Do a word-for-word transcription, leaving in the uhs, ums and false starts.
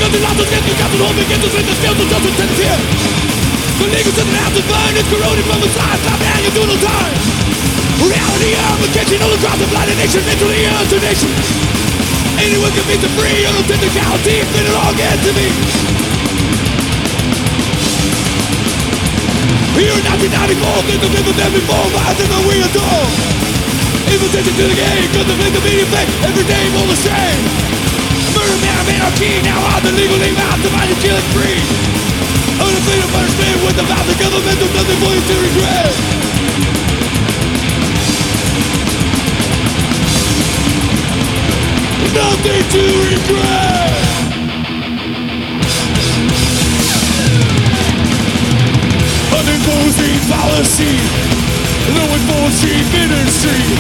de laten zitten, gaat het hond, begint te zitten, stil tot tot het zeer. Collega's zitten out to find it's corroding from the side, stop hanging through the time. Reality of a catching all across the blind nation, mentally into nation. Anyone can be the free, I don't think the county, then it all gets to me. Here in nineteen ninety-four, think of living them before, but I think that we adore. Invitation to the game, cause the victim media fake, every day all the same. Murder man, I'm anarchy, now I'm the legal name out to find you killing free. Undefeated punishment with the vows of government, there's nothing for you to regret. Nothing to regret. Unimposing policy, no enforcing ministry.